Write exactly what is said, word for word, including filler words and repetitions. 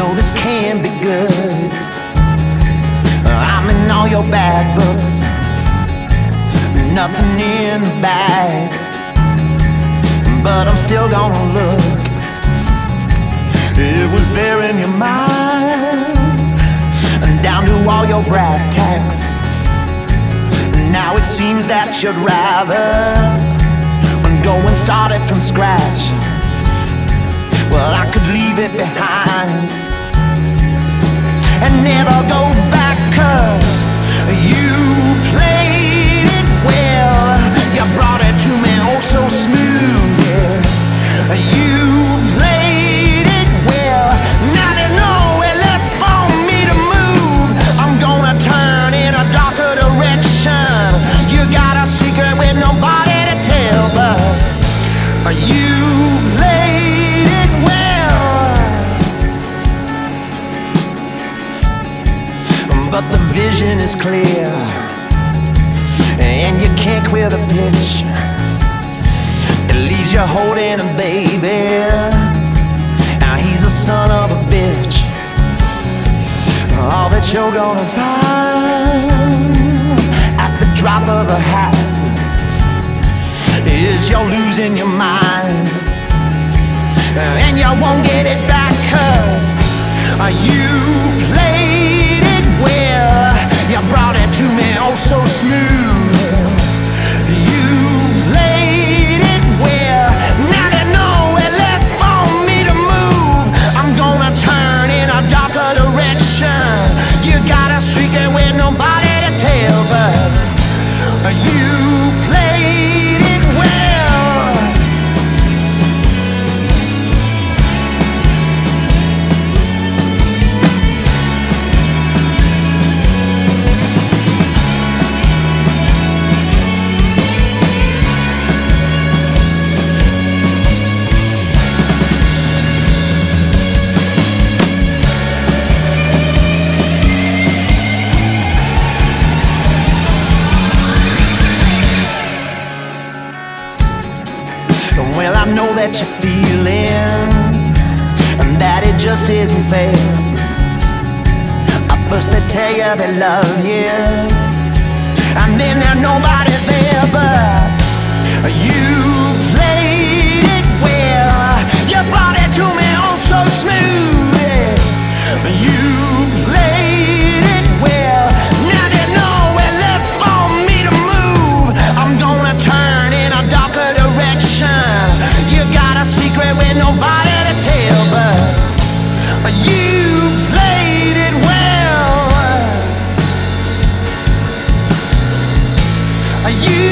know this can be good. I'm in all your bad books, nothing in the bag, but I'm still gonna look. It was there in your mind, down to all your brass tacks. Now it seems that you'd rather go and start it from scratch. Well, I could leave it behind and never go back, 'cause you played it well. You brought it to me oh so smooth, yeah. You played it well. Now there's nowhere left for me to move. I'm gonna turn in a darker direction. You got a secret with nobody to tell, but you played it well. But the vision is clear, and you can't quit a pitch. It leaves you holding a baby. Now he's a son of a bitch. All that you're gonna find at the drop of a hat is you're losing your mind, and you won't get it back, 'cause you played it well. You brought it to me oh so smooth. You played it well. Now there's nowhere left for me to move. I'm gonna turn in a darker direction. You got a secret with nobody to tell, but you played it well. Well, I know that you're feeling that it just isn't fair. At first they tell you they love you, and then there's nobody there, but you played it well. You brought it to me oh so smooth, yeah. You played it well. Now there's nowhere left for me to move. I'm gonna turn in a darker direction. You got a secret with nobody to tell, but you played it well. You